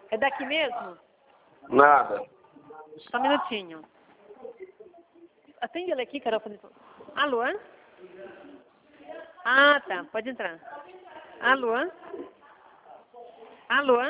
É daqui mesmo? Nada. Só um minutinho. Atende ele aqui, Carol. Alô? Ah, tá. Pode entrar. Alô? Alô?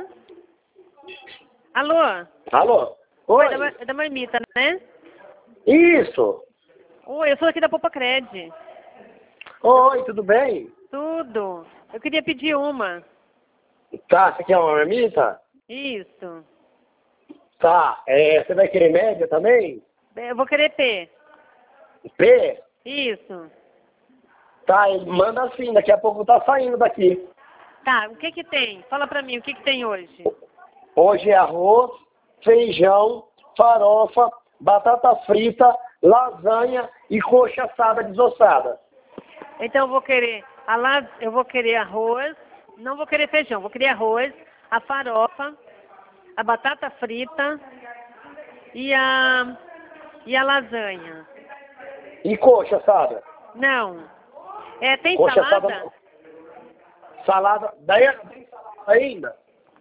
Alô? Alô? Oi, Oi? é da Marmita, né? Isso! Oi, eu sou aqui da Popacred. Oi, tudo bem? Tudo. Eu queria pedir uma. Tá, você quer uma marmita? Isso. Tá, você vai querer média também? Eu vou querer P. P? Isso. Tá, manda assim, daqui a pouco tá saindo daqui. Tá, o que que tem? Fala pra mim, o que que tem hoje? Hoje é arroz, feijão, farofa, batata frita, lasanha e coxa assada desossada. Então eu vou querer arroz, não vou querer feijão, vou querer arroz, a farofa, a batata frita e a lasanha. E coxa assada? Não. Tem Coxa salada? assada não. Salada, daí tem salada ainda?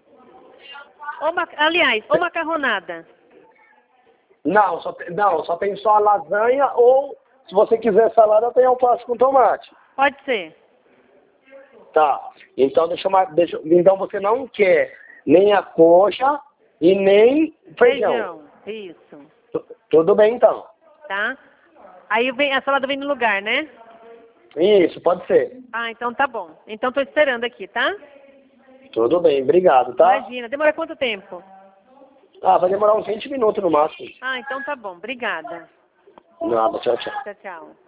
Aliás, ou macarronada. Não, só tem só a lasanha ou, se você quiser salada, tem alface com tomate. Pode ser. Tá, então então você não quer nem a coxa e nem feijão. Isso. Tudo bem então. Tá? Aí a salada vem no lugar, né? Isso, pode ser. Ah, então tá bom. Então tô esperando aqui, tá? Tudo bem, obrigado, tá? Imagina. Demora quanto tempo? Ah, vai demorar uns 20 minutos no máximo. Ah, então tá bom. Obrigada. Nada, tchau, tchau. Tchau, tchau.